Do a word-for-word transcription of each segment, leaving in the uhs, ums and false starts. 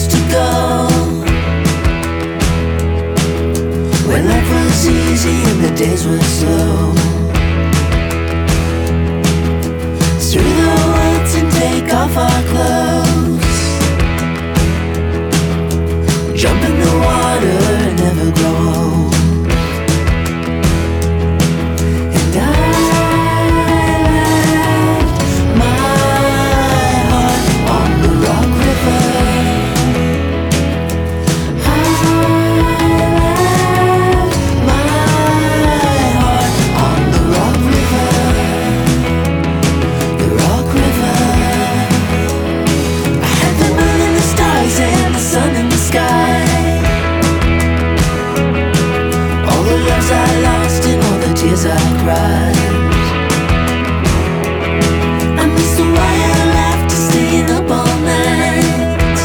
used to go, when life was easy and the days were slow. Through the woods and take off our clothes, jump in the water and never grow old. And I left my heart on the Rock River. I left my heart on the Rock River. The Rock River. I had the moon and the stars and the sun in the sky. All the loves I lost and all the tears I cried. I miss the wire laughter staying up all night,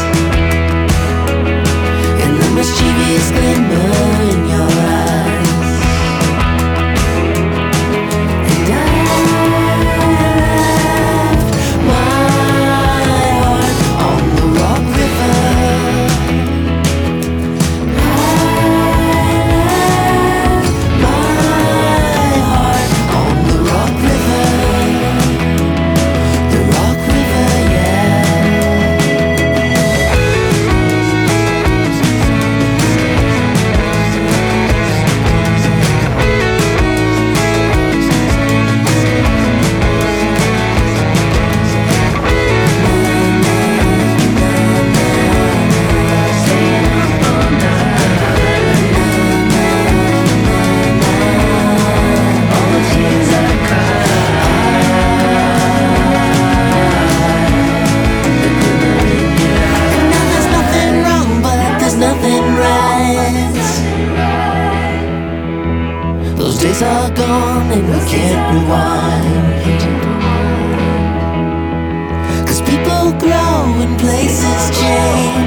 and the mischievous glimmer in your eyes. And I left my heart on the Rock River. I left my heart on the Rock River. The Rock River, yeah. Now there's nothing wrong, but there's nothing right. Those days are gone and we can't rewind. Cause people grow and places change.